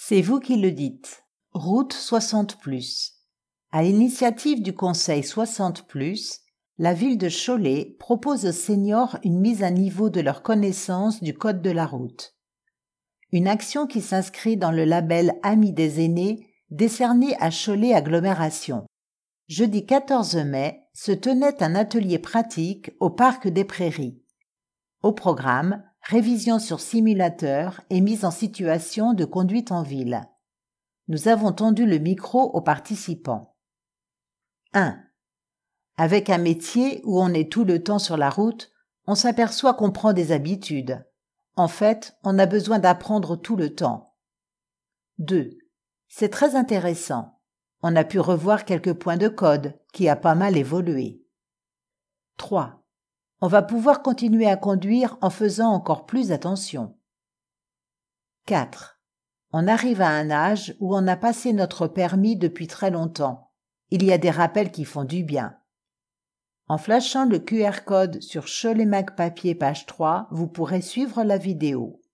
C'est vous qui le dites. Route 60+. À l'initiative du Conseil 60+, la ville de Cholet propose aux seniors une mise à niveau de leur connaissance du code de la route. Une action qui s'inscrit dans le label Amis des aînés décerné à Cholet Agglomération. Jeudi 14 mai se tenait un atelier pratique au Parc des Prairies. Au programme, révision sur simulateur et mise en situation de conduite en ville. Nous avons tendu le micro aux participants. 1. Avec un métier où on est tout le temps sur la route, on s'aperçoit qu'on prend des habitudes. En fait, on a besoin d'apprendre tout le temps. 2. C'est très intéressant. On a pu revoir quelques points de code qui a pas mal évolué. 3. On va pouvoir continuer à conduire en faisant encore plus attention. 4. On arrive à un âge où on a passé notre permis depuis très longtemps. Il y a des rappels qui font du bien. En flashant le QR code sur Cholet Mag Papier page 3, vous pourrez suivre la vidéo.